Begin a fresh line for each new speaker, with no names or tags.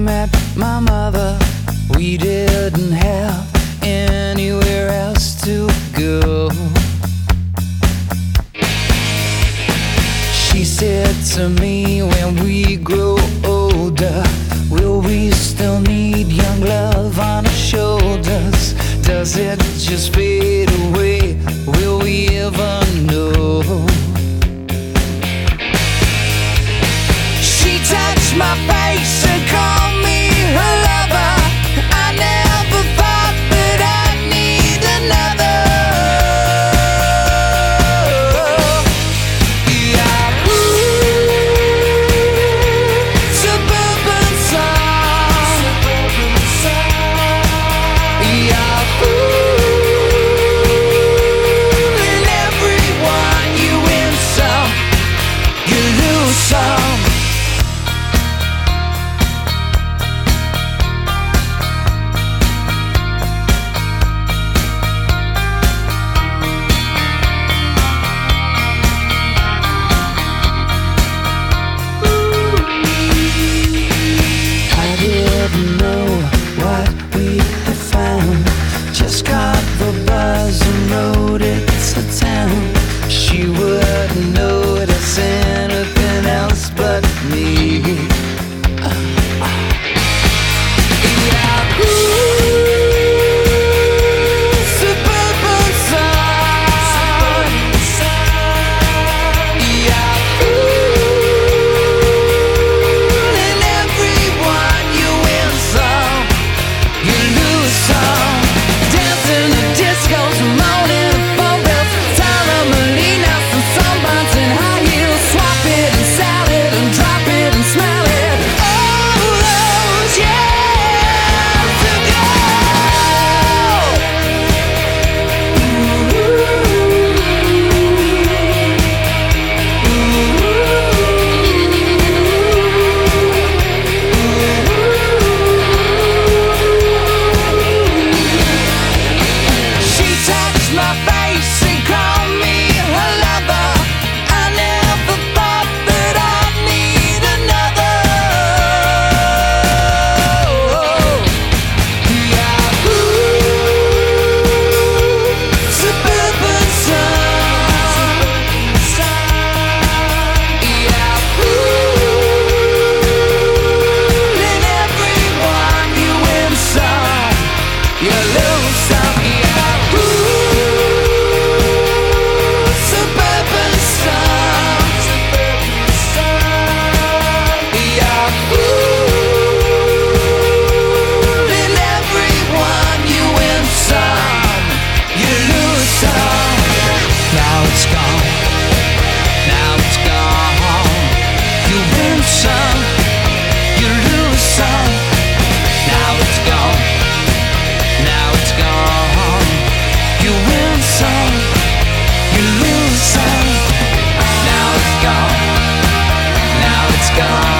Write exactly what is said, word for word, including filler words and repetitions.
met my mother, we didn't have anywhere else to go. She said to me, when we grow older, will we still need young love on our shoulders? Does it just fade away? Will we ever know? She touched my face and called me her lover. I never thought that I'd need another. Yeah, ooh, suburban song. Yeah, ooh, and everyone, you win some, you lose some. Just caught the buzz and rode it to town. She wouldn't notice anything else but me. Yeah, ooh, suburban song. Yeah, ooh, and everyone, you win some, you lose some. Gone.